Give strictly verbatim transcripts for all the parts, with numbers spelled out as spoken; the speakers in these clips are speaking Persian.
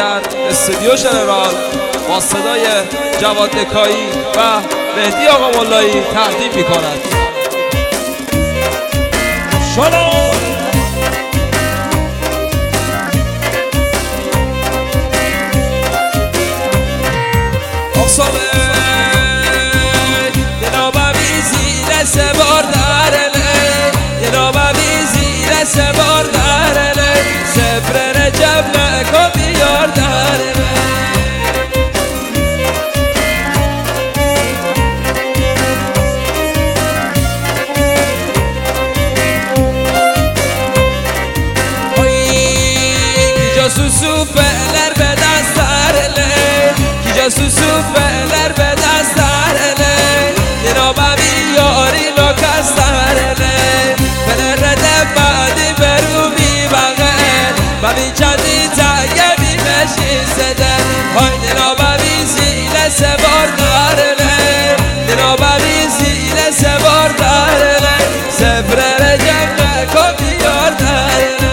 دیگر استودیو ژنرال با صدای جواد دکایی و مهدی آقا ملایی تقدیم می کند. شلون اقصامه دلا ببیزی دست باردارله دلا ببیزی دست باردارله سفر رجب نکو بیار دارله جاسوسو فعلر به دست دارله کی جاسوسو فعلر به دست دارله دینا ببی یاری نو کس دارله فعلر رده بعدی برو بی بغل ببی چندی تایه بی مشی زده های دینا ببی زیل سوار دارله دینا ببی زیل سوار دارله سفر رجب نکو بیار دارله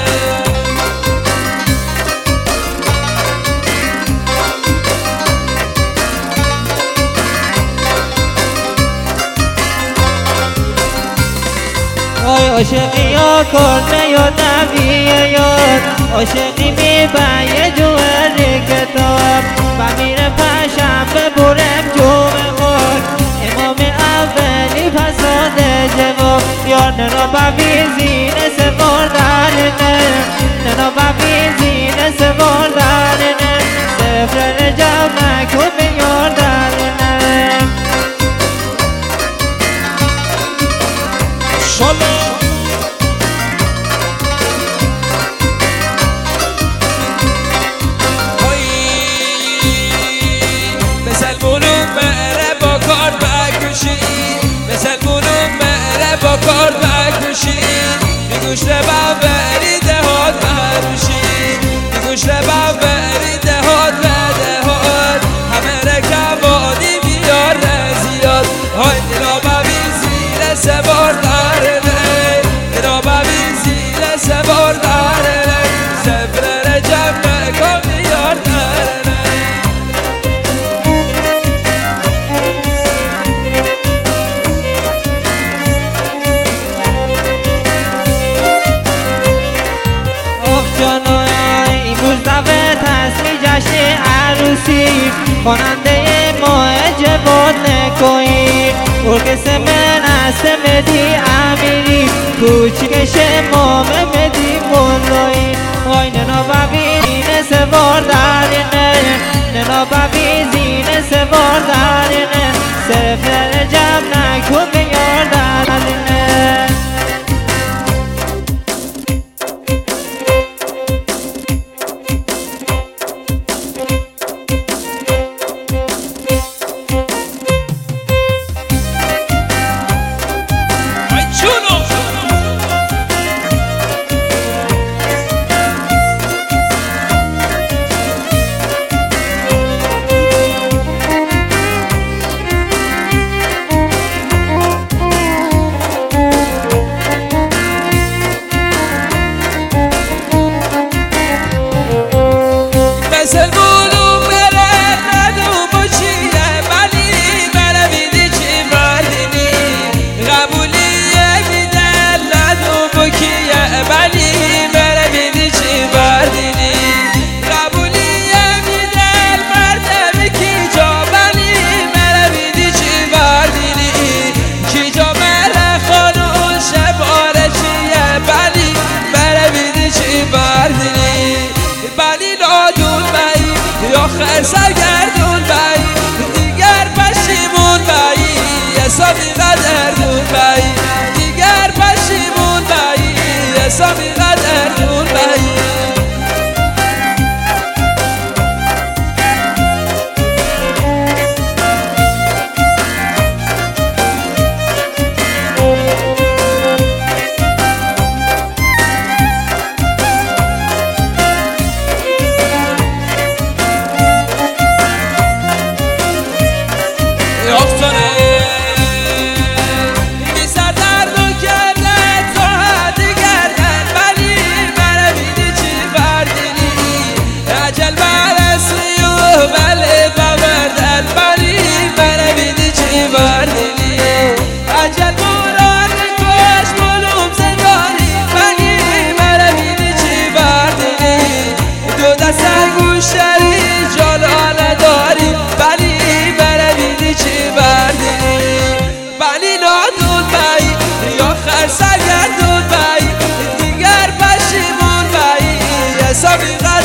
عاشقی ها کرده یا نبیه یاد عاشقی میبایه جوهر کتاب و میره پشم برم جوم خود امام اولی فساد جواب یار ننا ببیزین سوار دارنه ننا ببیزین سوار دارنه سفر رجب نکو بیار دارنه شلون با کار بکشید میگوش لبم بری دهات بروشید میگوش لبم بری دهات بدهات همه رکبانی بیار نزیاد های دینا ببین زیر سوار دارنه دینا ببین زیر سوار دارنه سفر رجب نکن بیار دارنه خواننده معجبات نکویی ارکس من است مدی امیری کوچکش مام مدی مولایی های ننا ببین سوار دارینه ننا ببین زین سوار دارینه سفر رجب نکو بیار دارینه سرگردون بایی دیگر پشیمون بایی حسابی قدردون بایی دیگر پشیمون بایی حسابی قدردون بایی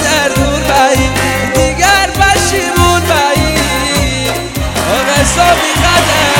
قدر دور بعید دیگر پشیمون بعید آقا حسابی قدر